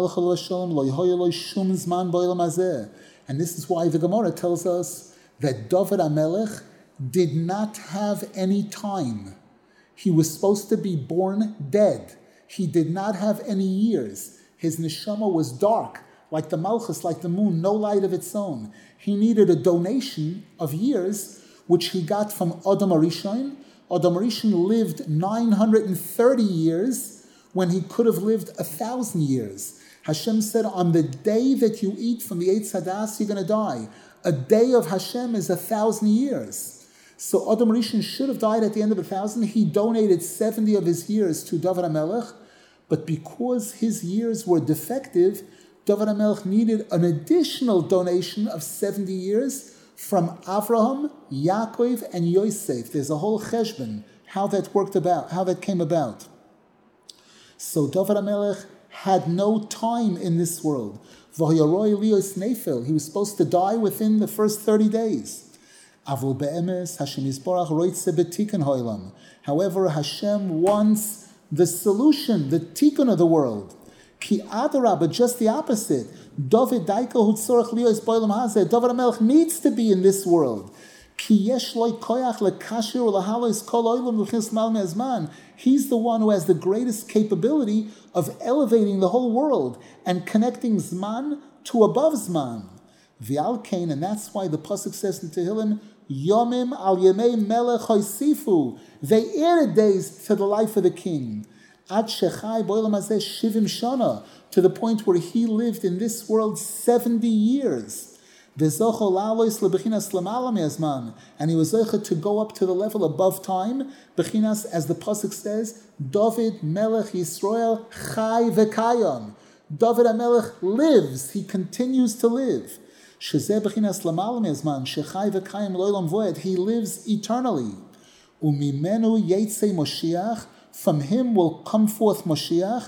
this is why the Gemara tells us that David HaMelech did not have any time. He was supposed to be born dead. He did not have any years. His neshama was dark, like the Malchus, like the moon, no light of its own. He needed a donation of years, which he got from Adam Arishon. Adam Arishon lived nine hundred thirty years when he could have lived a thousand years. Hashem said, on the day that you eat from the Eitz Hadas, you're going to die. A day of Hashem is a thousand years. So Adam Rishon should have died at the end of a thousand. He donated seventy of his years to David HaMelech, but because his years were defective, David HaMelech needed an additional donation of seventy years from Avraham, Yaakov, and Yosef. There's a whole cheshbon, how that worked about, how that came about. So David HaMelech had no time in this world. He was supposed to die within the first thirty days. However, Hashem wants the solution, the tikkun of the world. Ki adara, but just the opposite. David David HaMelech needs to be in this world. He's the one who has the greatest capability of elevating the whole world and connecting Zman to above Zman. V'alkein, and that's why the pasuk says in Tehillim, Yomim al Yemei Melech Hoisifu. They added days to the life of the king. Ad Shechai Boilam Hazeh Shivim Shana, to the point where he lived in this world seventy years. And he was able to go up to the level above time. Bechinas, as the pasuk says, David Melech Yisrael Chai V'Kayam. David HaMelech lives; he continues to live. He lives eternally. From him will come forth Moshiach,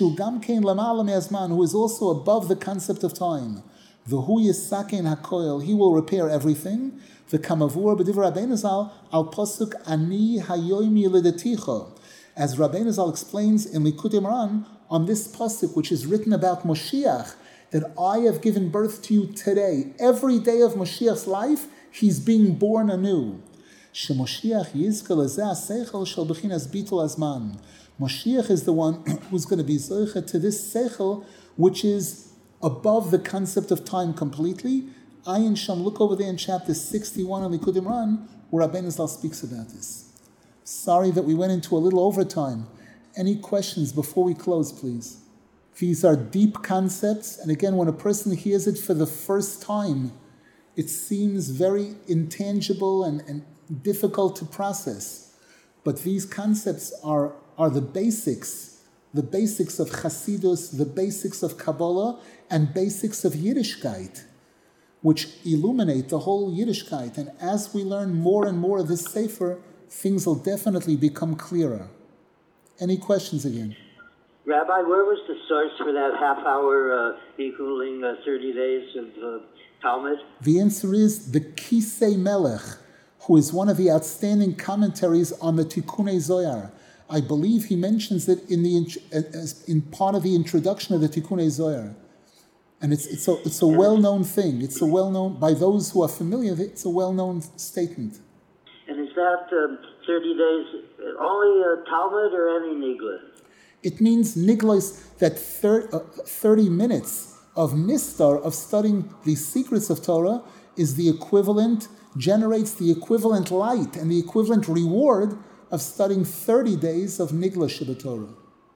who is also above the concept of time. V'hu yisakein hakoil, he will repair everything. V'kamavur b'divrei Rabbeinu Zal al pasuk ani hayoim yilidaticha. As Rabbeinu Zal explains in Likutei Moharan on this pasuk, which is written about Moshiach, that I have given birth to you today. Every day of Moshiach's life, he's being born anew. Shemoshiach yizka lezeh seichel shel bechinas bitul azman. Moshiach is the one who's going to be zoicha to this seichel, which is above the concept of time completely. Ayin Sham, look over there in chapter sixty-one of Likutei Moharan, where Rabbeinu Zal speaks about this. Sorry that we went into a little overtime. Any questions before we close, please? These are deep concepts, and again, when a person hears it for the first time, it seems very intangible and, and difficult to process. But these concepts are, are the basics, the basics of Chassidus, the basics of Kabbalah, and basics of Yiddishkeit, which illuminate the whole Yiddishkeit. And as we learn more and more of this Sefer, things will definitely become clearer. Any questions again? Rabbi, where was the source for that half-hour uh, equaling uh, thirty days of uh, Talmud? The answer is the Kisei Melech, who is one of the outstanding commentaries on the Tikkunei Zohar. I believe he mentions it in the in part of the introduction of the Tikkunei Zohar. And it's it's a it's a well-known thing. It's a well-known, by those who are familiar with it, it's a well-known statement. And is that um, thirty days only uh, Talmud or any Nigla? It means Niglos, that thir- uh, thirty minutes of Nistar, of studying the secrets of Torah, is the equivalent, generates the equivalent light and the equivalent reward of studying thirty days of Nigla Sheb'Torah.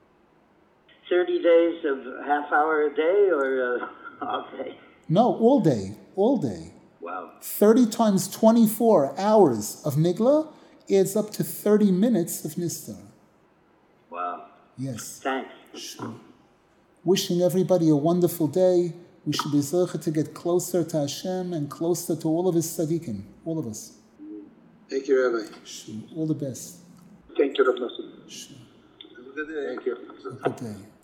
thirty days of half hour a day or uh, all day? No, all day, all day. Wow. thirty times twenty-four hours of Nigla adds up to thirty minutes of Nistar. Wow. Yes. Thanks. Sure. Wishing everybody a wonderful day. We should be zoche to get closer to Hashem and closer to all of His tzaddikim, all of us. Thank you, Rabbi. Sure. All the best. Thank you, Rabbi Nosson. Sure. Have a good day. Thank you. Good day.